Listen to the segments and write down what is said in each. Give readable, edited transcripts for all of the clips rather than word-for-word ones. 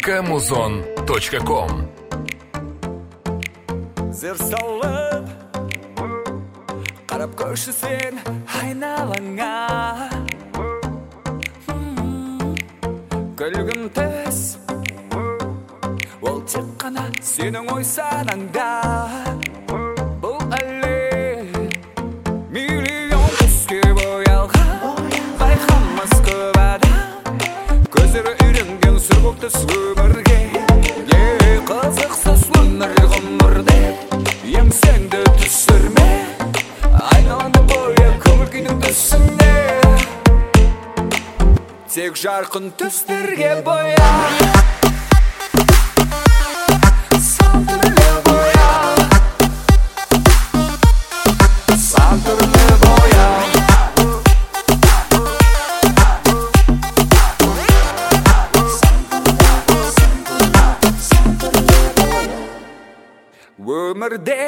kamuzon.com. Зер салып қарап көрші сен айналаңа, күлгін тез ол тек қана сенің ой санаңда. Бұл әлем миллион түске боялған, байқамас көп адам, көздері үйренген сүргік түс өмірге. Қызықсыз өмір ғұмыр деп еңсеңді түсірме, айналаңды бойы көңіл күйдің түсіне. Тек жарқын түстерге боя, сан түрлі боя, сан түрлі боя. Өмірде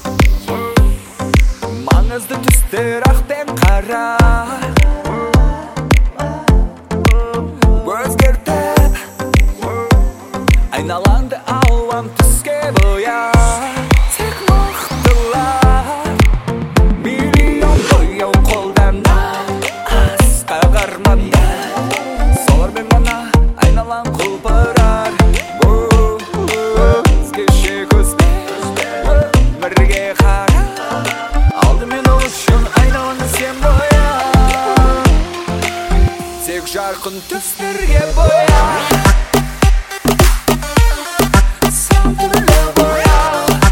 маңызды түстер ақ пен қара, өзгертіп айналаңды алам түске боя. Тек мықтылар миллион бояу қолданар, асқа қармандар, солармен ғана айналаң құлпырар. Өзгеше көзбен өмірге қара, алдымен ол үшін айналаңды сен боя. Тек жарқын түстерге боя, сан түрлі боя,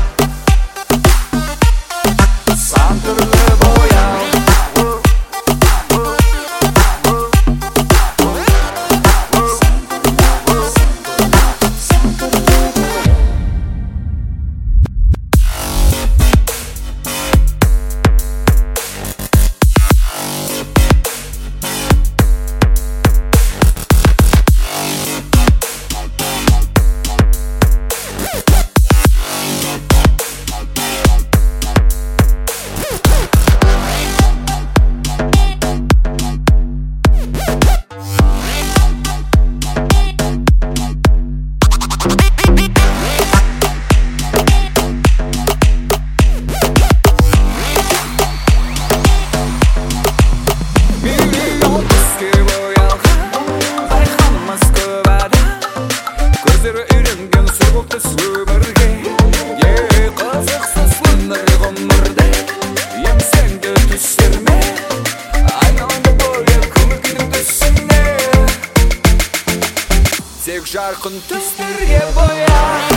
сан түрлі боя. Қызықсыз өмір ғұмырды еңсеңді түсірме, айналаңды бойы көңіл күйдің түсіне. Тек жарқын түстерге боя.